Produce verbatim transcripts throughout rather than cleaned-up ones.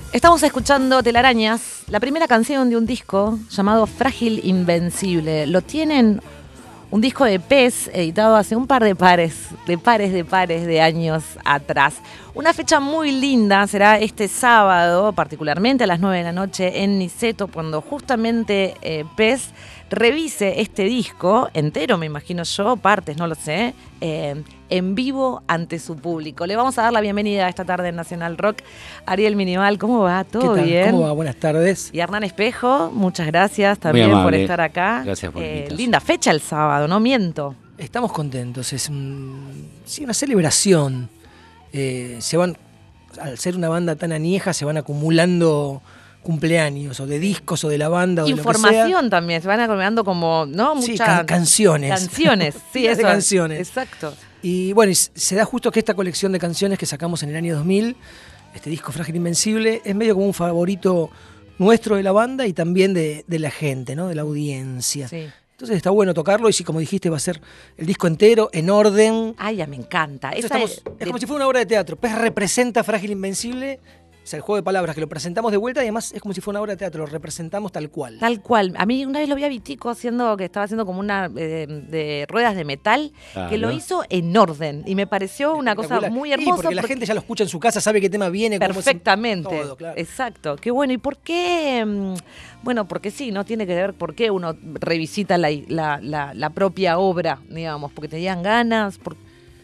Estamos escuchando Telarañas, la primera canción de un disco llamado Frágil Invencible. Lo tienen un disco de Pez editado hace un par de pares, de pares de pares de años atrás. Una fecha muy linda será este sábado, particularmente a las nueve de la noche en Niceto, cuando justamente eh, Pez revise este disco entero, me imagino yo, partes, no lo sé, eh, en vivo ante su público. Le vamos a dar la bienvenida esta tarde en Nacional Rock. Ariel Minimal, ¿cómo va? ¿Todo ¿Qué tal? bien? ¿Cómo va? Buenas tardes. Y Hernán Espejo, muchas gracias también por estar acá. Gracias por eh, invitarnos. Linda fecha el sábado, no miento. Estamos contentos, es un, sí, una celebración. Eh, se van, al ser una banda tan añeja, se van acumulando cumpleaños, o de discos, o de la banda, o de lo que sea. Información también, se van acumulando como, ¿no? Muchas Sí, can- canciones. Canciones, sí, Miles eso. de canciones. Exacto. Y bueno, y se da justo que esta colección de canciones que sacamos en el año dos mil, este disco Frágil Invencible, es medio como un favorito nuestro de la banda y también de, de la gente, ¿no? De la audiencia. Sí. Entonces está bueno tocarlo y sí, como dijiste, va a ser el disco entero, en orden. Ay, ya me encanta. Entonces Esa estamos- es, es de- como si fuera una obra de teatro. Pez representa Frágil Invencible, o sea, el juego de palabras que lo presentamos de vuelta y además es como si fuera una obra de teatro, lo representamos tal cual. Tal cual. A mí una vez lo vi a Vitico haciendo, que estaba haciendo como una eh, de ruedas de metal, Claro. que lo hizo en orden. Y me pareció una cosa Espectacular. muy Sí, hermosa. porque la gente ya lo escucha en su casa, sabe qué tema viene. cómo se- Perfectamente. todo, claro. Exacto. Qué bueno. ¿Y por qué? mm, Bueno, porque sí, no tiene que ver por qué uno revisita la, la, la, la propia obra, digamos, porque tenían ganas. Por...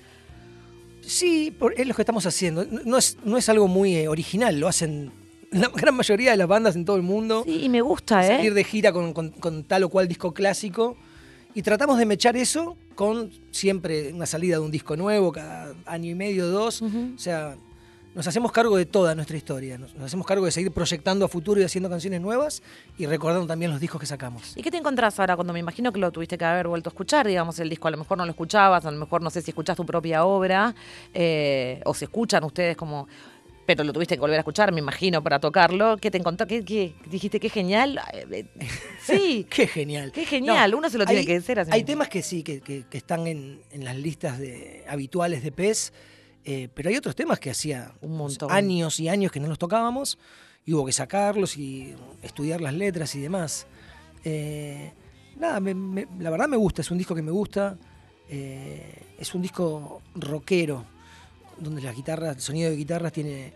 Sí, por- es lo que estamos haciendo. No, no es, no es algo muy eh, original, lo hacen la gran mayoría de las bandas en todo el mundo. Sí, y me gusta, ¿eh? Salir de gira con, con- con tal o cual disco clásico. Y tratamos de mechar eso con siempre una salida de un disco nuevo, cada año y medio, dos. Ujú. O sea, nos hacemos cargo de toda nuestra historia. Nos, nos hacemos cargo de seguir proyectando a futuro y haciendo canciones nuevas y recordando también los discos que sacamos. ¿Y qué te encontrás ahora cuando me imagino que lo tuviste que haber vuelto a escuchar, digamos, el disco? A lo mejor no lo escuchabas, a lo mejor no sé si escuchás tu propia obra, eh, o se escuchan ustedes como... Pero lo tuviste que volver a escuchar, me imagino, para tocarlo. ¿Qué te encontró? ¿Qué, qué? Dijiste, qué genial. Eh, eh, Sí, Qué genial. qué genial. No, Uno se lo tiene hay- que decir así. Hay temas que sí, que, que- que están en, en las listas de, habituales de Pez, eh, pero hay otros temas que hacía Un montón. años y años que no los tocábamos y hubo que sacarlos y estudiar las letras y demás. Eh, nada, me- me- la verdad me gusta, es un disco que me gusta, eh, es un disco rockero, donde las guitarras, el sonido de guitarras tiene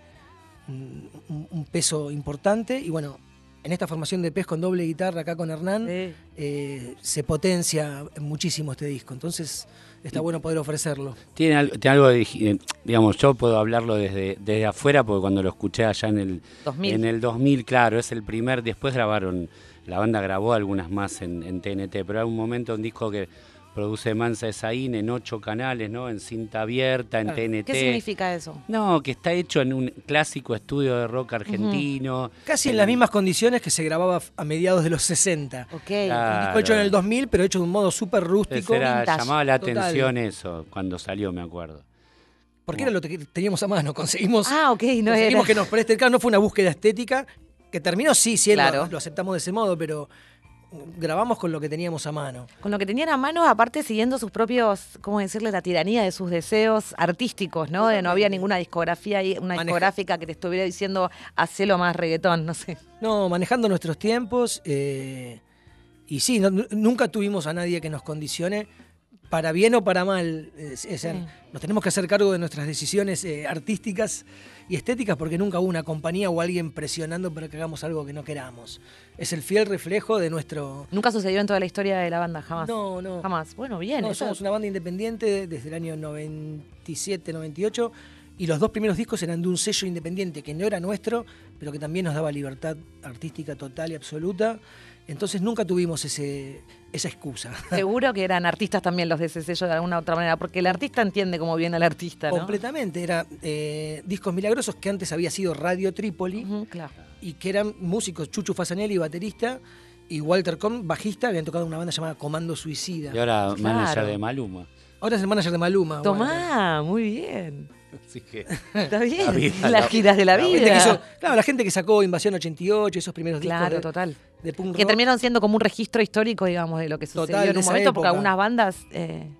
un, un- un peso importante y bueno, en esta formación de Pez con doble guitarra acá con Hernán, Sí. eh, se potencia muchísimo este disco, entonces está bueno poder ofrecerlo. Tiene, al- tiene algo de, eh, digamos, yo puedo hablarlo desde, desde afuera, porque cuando lo escuché allá en el dos mil. en el dos mil, claro, es el primer, después grabaron, la banda grabó algunas más en, en T N T, pero hay un momento, un disco que produce Mansa Esaín en ocho canales, ¿no? En cinta abierta, en Claro. T N T. ¿Qué significa eso? No, que está hecho en un clásico estudio de rock argentino. Casi en las mismas condiciones que se grababa a mediados de los sesenta. Ok. Claro. Un disco hecho en el dos mil, pero hecho de un modo súper Entonces rústico, era- vintage. llamaba la Total. atención eso, cuando salió, me acuerdo. porque era lo que teníamos a mano. Conseguimos, Ah, ok, no conseguimos era. que nos preste el carro. No fue una búsqueda estética, que terminó sí siendo, Claro. lo aceptamos de ese modo, pero grabamos con lo que teníamos a mano. Con lo que tenían a mano, aparte siguiendo sus propios, ¿cómo decirle? La tiranía de sus deseos artísticos, ¿no? De no había ninguna discografía, ahí, una Maneja- discográfica que te estuviera diciendo, hacelo más reggaetón, no sé. No, manejando nuestros tiempos. eh, y sí, no- nunca tuvimos a nadie que nos condicione, para bien o para mal. eh, es decir, Sí. nos tenemos que hacer cargo de nuestras decisiones eh, artísticas y estéticas porque nunca hubo una compañía o alguien presionando para que hagamos algo que no queramos. Es el fiel reflejo de nuestro... Nunca sucedió en toda la historia de la banda, jamás. No, no. Jamás. Bueno, bien. No, eso- somos una banda independiente desde el año noventa y siete, noventa y ocho y los dos primeros discos eran de un sello independiente que no era nuestro, pero que también nos daba libertad artística total y absoluta. Entonces nunca tuvimos ese, esa excusa. Seguro que eran artistas también los de ese sello de alguna u otra manera, porque el artista entiende cómo viene el artista, ¿no? Completamente. Era eh, Discos Milagrosos, que antes había sido Radio Trípoli, Ujú, claro. y que eran músicos, Chuchu Fasanelli, baterista, y Walter Com, bajista, habían tocado en una banda llamada Comando Suicida. Y ahora Claro. manager de Maluma. Ahora es el manager de Maluma. Walter. Tomá, muy bien. Así que Está bien. La vida, Las la- giras de la, la vida. Gente que hizo- claro, la gente que sacó Invasión ochenta y ocho, esos primeros Claro, discos de, total. de punk Que rock. terminaron siendo como un registro histórico, digamos, de lo que sucedió Total, en de un esa momento, porque época. algunas bandas, eh,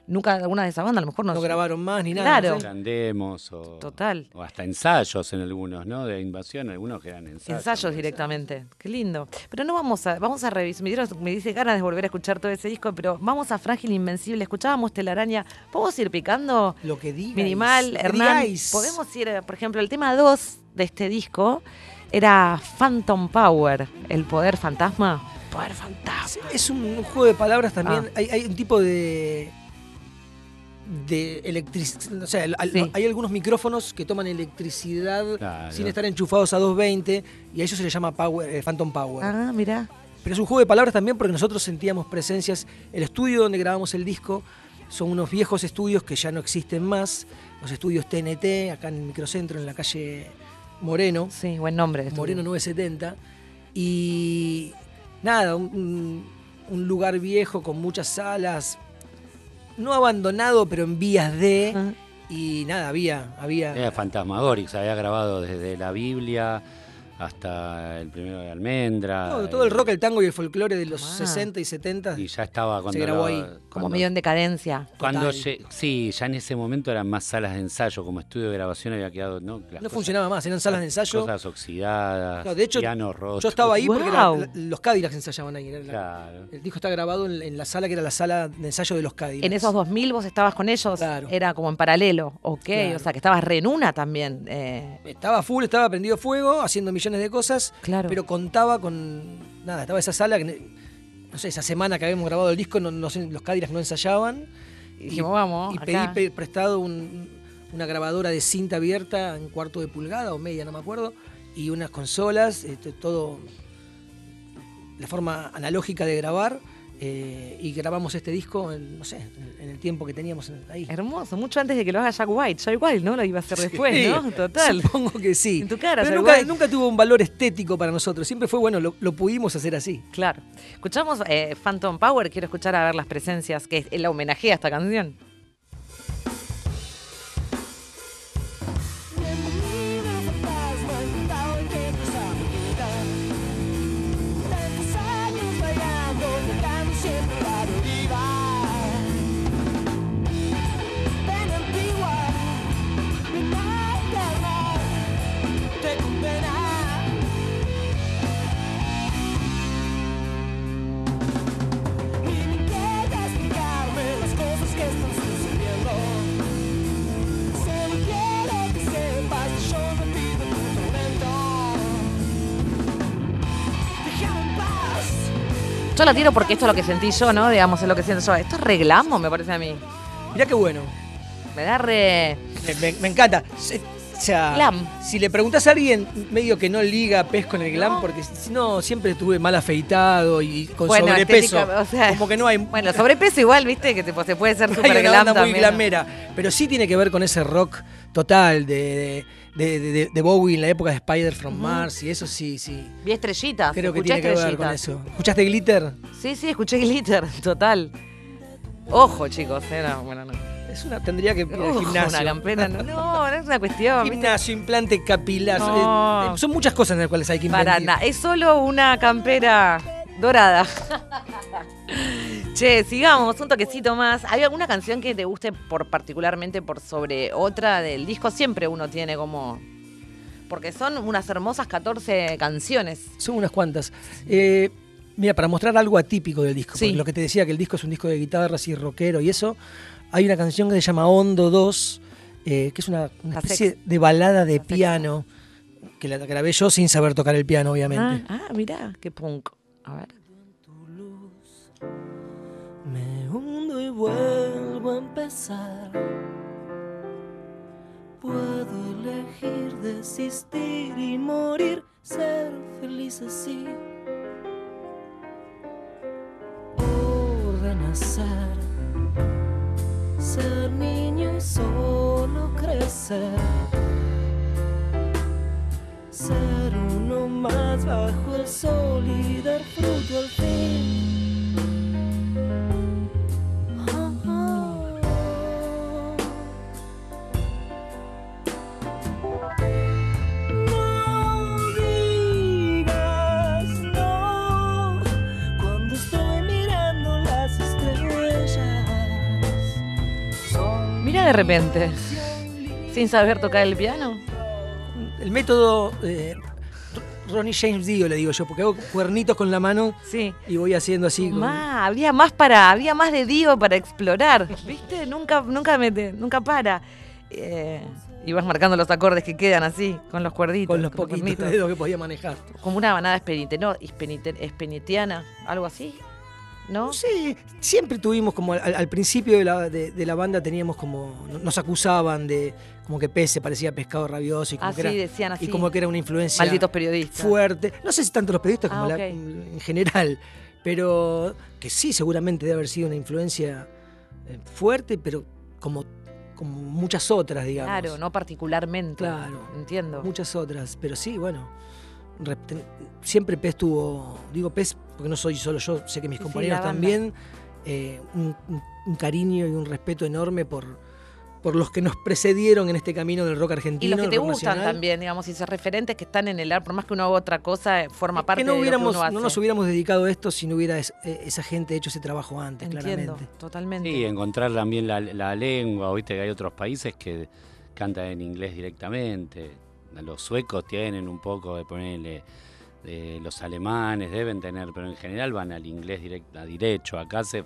nunca alguna de esas bandas, a lo mejor no. No grabaron más ni nada. Claro. ¿no? Eran demos o, Total. o hasta ensayos en algunos, ¿no? De Invasión, algunos que eran ensayos. Ensayos directamente. Qué lindo. Pero no vamos a, vamos a revisar. Me, dieron- me dice ganas de volver a escuchar todo ese disco, pero vamos a Frágil Invencible. Escuchábamos Telaraña. ¿Podemos ir picando? Lo que digáis. Minimal, lo que Hernán. digáis. Podemos ir, por ejemplo, el tema dos de este disco era Phantom Power, el poder fantasma. Poder fantasma. Es un, un juego de palabras también. Ah. Hay, hay un tipo de. de electricidad. O sea, al- Sí. hay algunos micrófonos que toman electricidad Claro. sin estar enchufados a doscientos veinte y a eso se le llama power, eh, Phantom Power. Ah, mirá. Pero es un juego de palabras también porque nosotros sentíamos presencias. El estudio donde grabamos el disco son unos viejos estudios que ya no existen más. Los estudios T N T, acá en el microcentro, en la calle Moreno. Sí, buen nombre. de estudio. Moreno novecientos setenta. Y nada, un, un- un lugar viejo con muchas salas. No abandonado, pero en vías de. Ah. Y nada, había. había Era Fantasmagorix, había grabado desde la Biblia hasta el primero de Almendra. todo, todo el rock, el tango y el folclore de los Ah. sesenta y setenta. Y ya estaba cuando... Se grabó lo- ahí. Como cuando- medio en decadencia. Cuando Total. lle- sí, ya en ese momento eran más salas de ensayo, como estudio de grabación había quedado, ¿no? Las No cosas- funcionaba más, eran salas de ensayo. Cosas oxidadas, Claro, de hecho, piano roto. Yo estaba ahí porque era- Wow. la- los Cadillacs ensayaban ahí. Era la- Claro. El disco está grabado en, en la sala que era la sala de ensayo de los Cadillacs. En esos dos mil vos estabas con ellos, Claro. era como en paralelo, ok, Claro. o sea que estabas re en una también. eh, Estaba full, estaba prendido fuego, haciendo millones de cosas, Claro. pero contaba con. Nada, estaba esa sala, que, no sé, esa semana que habíamos grabado el disco, no, no sé, los Cadillacs no ensayaban. y dijimos, vamos, Y acá. pedí pe- prestado un- una grabadora de cinta abierta en cuarto de pulgada o media, no me acuerdo, y unas consolas, este, todo. La forma analógica de grabar. eh, y grabamos este disco en, no sé, en, en el tiempo que teníamos en- ahí. Hermoso, mucho antes de que lo haga Jack White. Jack White, ¿no? Lo iba a hacer después, Sí, ¿no? Total. Supongo que sí. En tu cara, Pero Jack nunca, White. nunca tuvo un valor estético para nosotros. Siempre fue, bueno, lo, lo pudimos hacer así. Claro. Escuchamos eh, Phantom Power, quiero escuchar a ver las presencias, que es la homenaje a esta canción. Bienvenida fantasma, invitado y que nos ha olvidado. Tantos años bailando, dejando siempre la deriva. Pena antigua, pena eterna, te condena. Ni me queda explicarme las cosas que están sucediendo. Solo quiero que sepas que yo no pido tu tormento. Déjame en paz. Yo la tiro porque esto es lo que sentí yo, ¿no? Digamos, es lo que siento yo. Esto es reclamo, me parece a mí. Mirá qué bueno. Me da re... Me, me- me encanta. Se- O sea, Glam. si le preguntás a alguien medio que no liga pez con el glam, No. porque si no, siempre estuve mal afeitado y con Bueno, sobrepeso. estética, o sea, como que no hay. Bueno, sobrepeso igual, viste, que tipo, se puede ser hay super una glam banda muy también. glamera. Pero sí tiene que ver con ese rock total de, de, de- de- de Bowie en la época de Spider from Ujú. Mars y eso sí, sí. Vi estrellitas, Creo que escuché tiene que ver con estrellitas. eso. ¿Escuchaste Glitter? Sí, sí, escuché Glitter, total. Ojo, chicos, eh, no, bueno, no. Es una, tendría que ir al Ojo, gimnasio. una campera, no, no, no es una cuestión, ¿viste? Gimnasio, implante capilar. No. eh, Son muchas cosas en las cuales hay que Para invertir. nada, es solo una campera dorada. Che, sigamos, un toquecito más. ¿Hay alguna canción que te guste por particularmente por sobre otra del disco? Siempre uno tiene como... Porque son unas hermosas catorce canciones. Son unas cuantas. Eh, mira, para mostrar algo atípico del disco, Sí. porque lo que te decía que el disco es un disco de guitarras y rockero y eso, hay una canción que se llama Hondo dos, eh, que es una, una La especie sex. de balada de La sex. piano, que la grabé yo sin saber tocar el piano, obviamente. Ah, ah, mirá, qué punk. A ver. Me hundo y vuelvo a empezar. Puedo elegir desistir y morir, ser feliz así. O renacer, ser niño y solo crecer. Ser uno más bajo el sol y dar fruto al fin. No digas no cuando estoy mirando las estrellas. de repente? ¿Sin saber tocar el piano? El método eh, Ronnie James Dio, le digo yo, porque hago cuernitos con la mano Sí. y voy haciendo así. con- Más, había más para, había más de Dio para explorar, ¿viste? Nunca, nunca mete, nunca para. Eh, y vas marcando los acordes que quedan así, con los cuerditos. con los poquitos cuernitos. dedos que podía manejar. Como una banada espenite, ¿no? Espenite- espenitiana, algo así, ¿no? Sí, siempre tuvimos como al, al principio de la, de, de la banda teníamos como, nos acusaban de como que Pez se parecía a Pescado Rabioso y como, Así que, era, decían así. y como que era una influencia Malditos periodistas. fuerte. No sé si tanto los periodistas Ah, como la- ok. en general, pero que sí, seguramente debe haber sido una influencia eh, fuerte, pero como, como muchas otras, digamos. Claro, no particularmente. Claro. Entiendo. Muchas otras, pero sí, bueno. re- ten- Siempre Pez tuvo, digo Pez porque no soy solo yo, sé que mis Sí, sí, compañeros la banda. también, eh, un, un- un cariño y un respeto enorme por, por los que nos precedieron en este camino del rock Y argentino. los que del te rock gustan nacional. también, digamos, y esos referentes que están en el arte, por más que uno haga otra cosa, eh, forma Es parte que no, de hubiéramos, lo que uno hace. no nos hubiéramos dedicado a esto si no hubiera es- eh, esa gente hecho ese trabajo antes, Entiendo, claramente. totalmente. Sí, encontrar también la, la lengua, viste que hay otros países que cantan en inglés directamente. Los suecos tienen un poco de ponerle, de los alemanes deben tener, pero en general van al inglés direct, a derecho. Acá se f-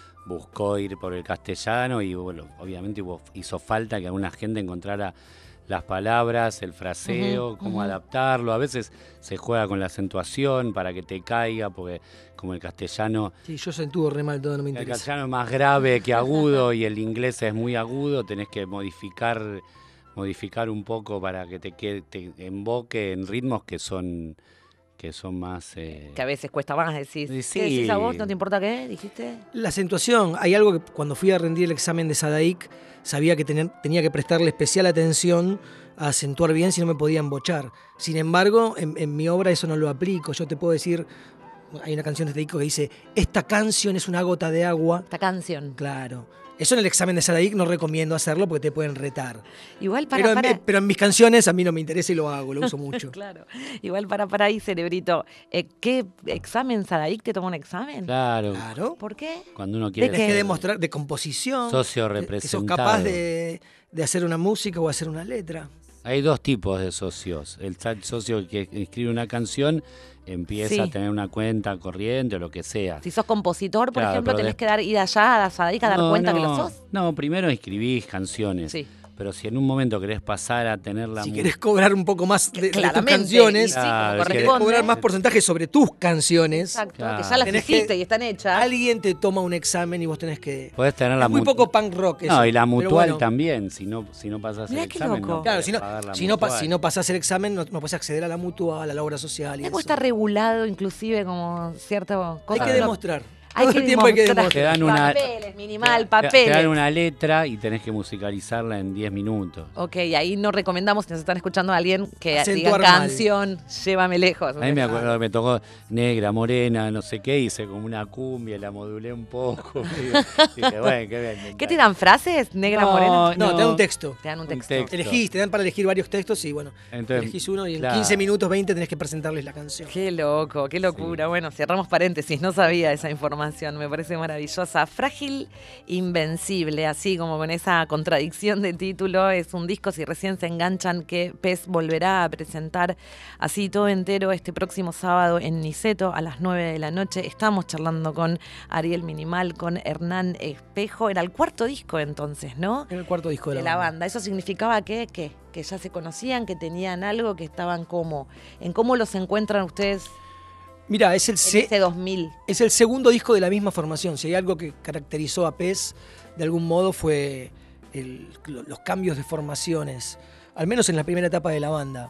buscó ir por el castellano y bueno, obviamente hubo, hizo falta que alguna gente encontrara las palabras, el fraseo, Ujú, cómo ujú. adaptarlo. A veces se juega con la acentuación para que te caiga, porque como el castellano Sí, yo acentuo re mal todo, no me el interesa. castellano es más grave que agudo y el inglés es muy agudo, tenés que modificar modificar un poco para que te quede te emboque en ritmos que son que son más eh, Que a veces cuesta más decir. Sí, sí. ¿Qué decís a vos? ¿No te importa qué? ¿Dijiste? La acentuación, hay algo que cuando fui a rendir el examen de Sadaic sabía que tener- tenía que prestarle especial atención a acentuar bien si no me podía embochar. Sin embargo, en, en mi obra eso no lo aplico. Yo te puedo decir, hay una canción de este disco que dice, esta canción es una gota de agua. Esta canción. Claro. Eso en el examen de Sadaic no recomiendo hacerlo porque te pueden retar. Igual para, Pero en, para... pero en mis canciones a mí no me interesa y lo hago, lo uso mucho. Claro. Igual para, para ahí, cerebrito. Eh, ¿Qué examen, Sadaic? ¿Te tomó un examen? claro, Claro. ¿Por qué? cuando uno quiere ¿De Tienes que qué? demostrar de composición. socio que- que sos representado. capaz de, de hacer una música o hacer una letra. Hay dos tipos de socios. El sa- socio que escribe una canción empieza Sí. a tener una cuenta corriente o lo que sea. Si sos compositor, por Claro, ejemplo, pero tenés de- que dar ir allá a Sadaic a dar No, cuenta no, que lo sos. No, primero escribís canciones. Sí. Pero si en un momento querés pasar a tener la Si mu- querés cobrar un poco más de, de tus Claramente, canciones, y sí, como Claro, si querés corresponde. cobrar más porcentaje sobre tus canciones, Exacto, Claro. que ya las Tenés hiciste que- y están hechas. alguien te toma un examen y vos tenés que... podés tener la Es muy mu- poco punk rock eso. No, y la pero mutual bueno. también, si no, si no pasas Mirá el qué examen, loco. no Claro, podés si no, pagar la si, no, pa- mutual. si no pasás el examen, no, no podés acceder a la mutua, a la obra social y Algo eso. está regulado, inclusive, como cierto Hay cosa. que no- demostrar. Hay Todo que el tiempo hay que demostrar. Te demostrar. dan una- Papeles, minimal, Te- papeles. Te dan una letra y tenés que musicalizarla en diez minutos. Ok, ahí no recomendamos, si nos están escuchando a alguien que diga Acentuar mal. canción, llévame lejos. A mí me acuerdo que me tocó negra, morena, no sé qué, hice como una cumbia, la modulé un poco. Dije, bueno, qué bien. ¿Qué te dan frases? ¿Negra, No, morena? No, No. te dan un texto. Te dan un Un texto. texto. Elegís, te dan para elegir varios textos y bueno, Entonces, elegís uno y en claro. quince minutos, veinte tenés que presentarles la canción. Qué loco, qué locura. Sí. Bueno, cerramos paréntesis, no sabía esa información, me parece maravillosa. Frágil, invencible, así como con esa contradicción de título, es un disco, si recién se enganchan, que Pez volverá a presentar así todo entero este próximo sábado en Niceto a las nueve de la noche. Estamos charlando con Ariel Minimal, con Hernán Espejo, era el cuarto disco entonces, ¿no? En el cuarto disco de De la, la banda. banda. ¿Eso significaba que, que, que ya se conocían, que tenían algo, que estaban como, en cómo los encuentran ustedes Mira, es el, en se- ese dos mil? es el segundo disco de la misma formación. Si hay algo que caracterizó a Pez, de algún modo, fue el- lo- los cambios de formaciones, al menos en la primera etapa de la banda.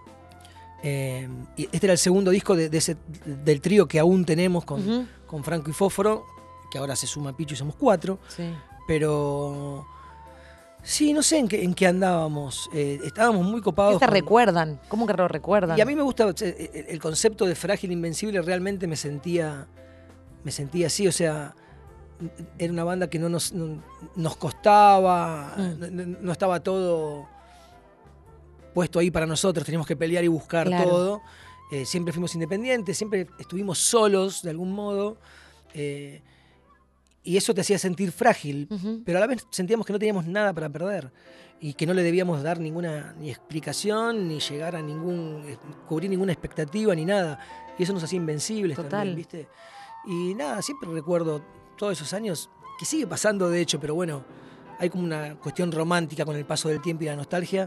Eh, y este era el segundo disco de, de ese- del trío que aún tenemos con, Ujú. con Franco y Fósforo, que ahora se suma Picho y somos cuatro. Sí. Pero sí, no sé en qué, en qué andábamos. Eh, estábamos muy ¿Qué copados. se con- recuerdan? ¿Cómo que lo recuerdan? Y a mí me gusta eh, el, el concepto de frágil invencible, realmente me sentía, me sentía así, o sea, era una banda que no nos, no- nos costaba, Mm. no, no- no estaba todo puesto ahí para nosotros, teníamos que pelear y buscar Claro. todo. Eh, siempre fuimos independientes, siempre estuvimos solos de algún modo. eh, y eso te hacía sentir frágil, Ujú. pero a la vez sentíamos que no teníamos nada para perder y que no le debíamos dar ninguna ni explicación, ni llegar a ningún, eh, cubrir ninguna expectativa, ni nada. Y eso nos hacía invencibles Total. también, ¿viste? Y nada, siempre recuerdo todos esos años, que sigue pasando de hecho, pero bueno, hay como una cuestión romántica con el paso del tiempo y la nostalgia,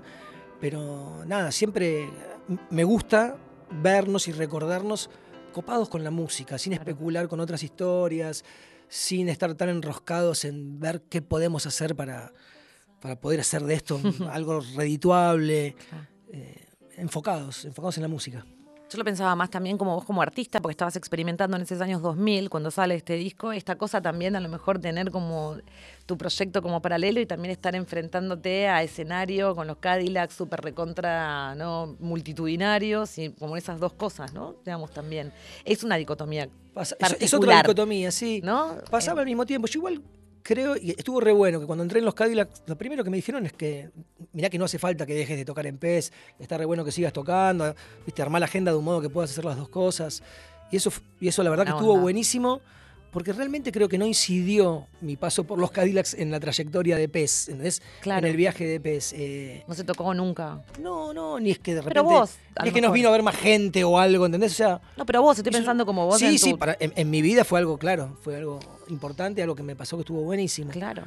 pero nada, siempre me gusta vernos y recordarnos copados con la música, sin Claro. especular con otras historias, sin estar tan enroscados en ver qué podemos hacer para, para poder hacer de esto algo redituable, Claro. eh, enfocados, enfocados en la música. Yo lo pensaba más también como vos como artista, porque estabas experimentando en esos años dos mil, cuando sale este disco, esta cosa también a lo mejor tener como tu proyecto como paralelo y también estar enfrentándote a escenario con los Cadillacs súper recontra, ¿no? multitudinarios y como esas dos cosas, ¿no? Digamos también. Es una dicotomía Pasa- es, particular, es otra dicotomía, sí. ¿no? Pasaba Eh, al mismo tiempo. Yo igual creo, y estuvo re bueno, que cuando entré en los Cadillacs, lo primero que me dijeron es que, mirá que no hace falta que dejes de tocar en P E S, está re bueno que sigas tocando, viste, armar la agenda de un modo que puedas hacer las dos cosas. Y eso, y eso la verdad que Buena estuvo onda. buenísimo, porque realmente creo que no incidió mi paso por los Cadillacs en la trayectoria de P E S, ¿entendés? Claro. En el viaje de P E S. Eh, no se tocó nunca. no, no, ni es que de repente... Pero vos, a ni lo es que nos mejor. vino a ver más gente o algo, ¿entendés? O sea... No, pero vos, estoy Eso- pensando como vos Sí, en sí, tu- para- en, en mi vida fue algo, claro, fue algo importante, algo que me pasó que estuvo buenísimo. Claro.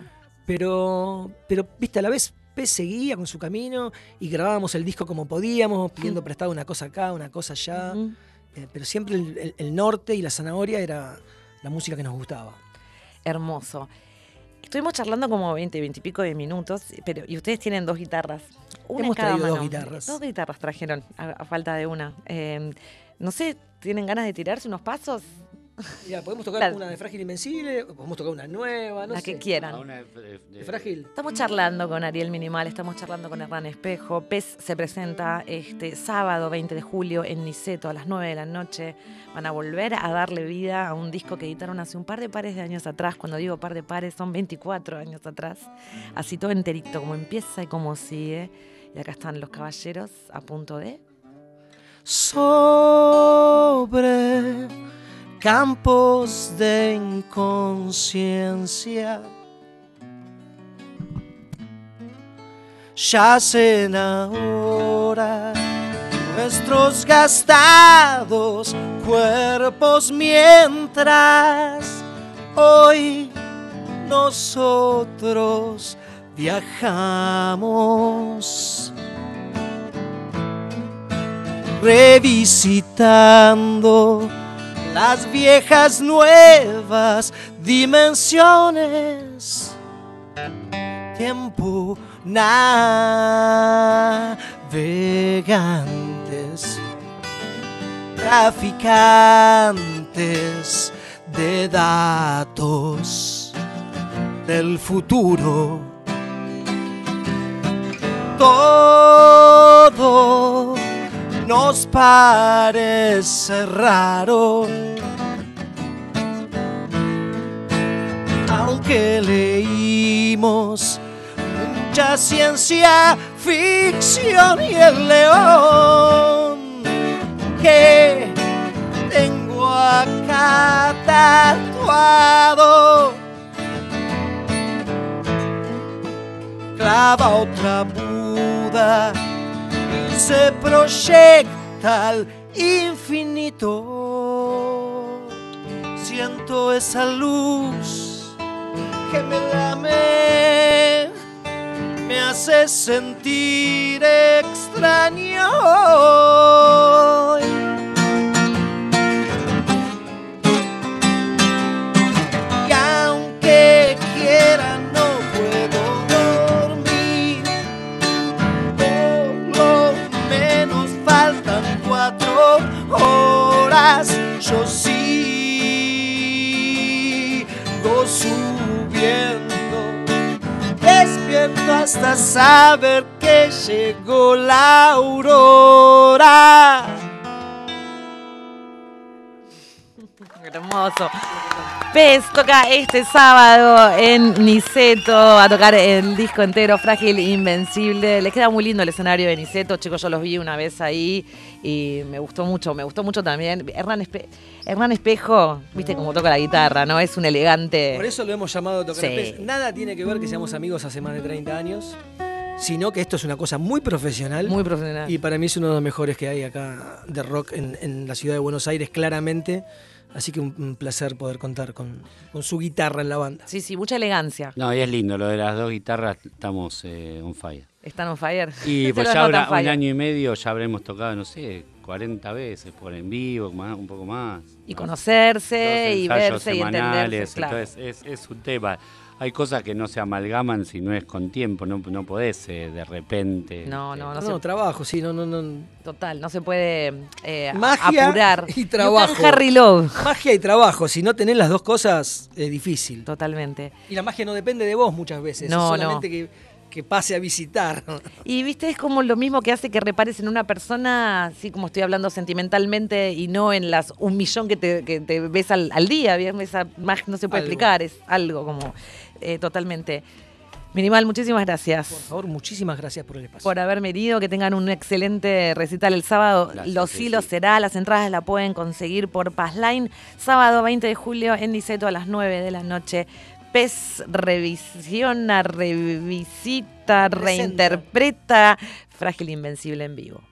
Pero, pero, viste, a la vez P seguía con su camino y grabábamos el disco como podíamos, pidiendo prestado una cosa acá, una cosa allá. Ujú. Eh, pero siempre el, el- el norte y la zanahoria era la música que nos gustaba. Hermoso. Estuvimos charlando como veinte, veinte y pico de minutos, pero y ustedes tienen dos guitarras. Una Hemos en cada traído dos mano. guitarras. Dos guitarras trajeron, a, a falta de una. Eh, no sé, ¿tienen ganas de tirarse unos pasos? Mira, podemos tocar La- una de Frágil Invencible, o podemos tocar una nueva, no La sé. que quieran. A una de- de- de- ¿De Frágil? Estamos charlando con Ariel Minimal, estamos charlando con Hernán Espejo. P E S se presenta este sábado veinte de julio en Niceto a las nueve de la noche. Van a volver a darle vida a un disco que editaron hace un par de pares de años atrás. Cuando digo par de pares, son veinticuatro años atrás. Así todo enterito, como empieza y como sigue. Y acá están los caballeros a punto de... Sobre campos de inconsciencia yacen ahora nuestros gastados cuerpos mientras hoy nosotros viajamos revisitando las viejas nuevas dimensiones. Tiempo navegantes, traficantes de datos del futuro. Todo nos parece raro, aunque leímos mucha ciencia ficción y el león que tengo acá tatuado clava otra Buda y se proyecta al infinito. Siento esa luz que me lame, me hace sentir extraño. Y aunque quiera no puedo dormir, por lo menos faltan cuatro horas. Yo sigo subiendo, despierto hasta saber que llegó la aurora. Hermoso. Pez toca este sábado en Niceto, va a tocar el disco entero, Frágil Invencible. Les queda muy lindo el escenario de Niceto, chicos, yo los vi una vez ahí y me gustó mucho, me gustó mucho también. Hernán, Espe Hernán Espejo, viste cómo toca la guitarra, ¿no? Es un elegante... Por eso lo hemos llamado Tocar Sí. Pez. Nada tiene que ver que seamos amigos hace más de treinta años, sino que esto es una cosa muy profesional. Muy profesional. Y para mí es uno de los mejores que hay acá de rock en, en la ciudad de Buenos Aires, claramente. Así que un, un placer poder contar con, con su guitarra en la banda. Sí, sí, mucha elegancia. No, y es lindo, lo de las dos guitarras, estamos eh, on fire. ¿Están on fire? Y Se pues los ya nota habrá, on fire. un año y medio ya habremos tocado, no sé, cuarenta veces por en vivo, más, un poco más. Y ¿no? conocerse Dos y ensayos verse y semanales, entenderse. Claro. entonces es, es un tema. Hay cosas que no se amalgaman si no es con tiempo, no, no podés eh, de repente. No, este, no, No, no, se- trabajo, sí, no, no, no. Total, no se puede eh, Magia apurar. y trabajo. You can Harry Love. Magia y trabajo, si no tenés las dos cosas, es difícil. Totalmente. Y la magia no depende de vos muchas veces, No, es solamente que, que pase a visitar. Y viste, es como lo mismo que hace que repares en una persona, así como estoy hablando sentimentalmente, y no en las un millón que te, que te ves al, al día, ¿bien? Esa magia no se puede Algo. explicar, es algo como eh, totalmente. Minimal, muchísimas gracias. Por favor, muchísimas gracias por el espacio. Por haberme venido, que tengan un excelente recital el sábado. Gracias, Lo sí, sí lo sí. será, las entradas la pueden conseguir por Passline, sábado veinte de julio en Niceto a las nueve de la noche. Pez revisiona, revisita, Presenta. reinterpreta Frágil Invencible en vivo.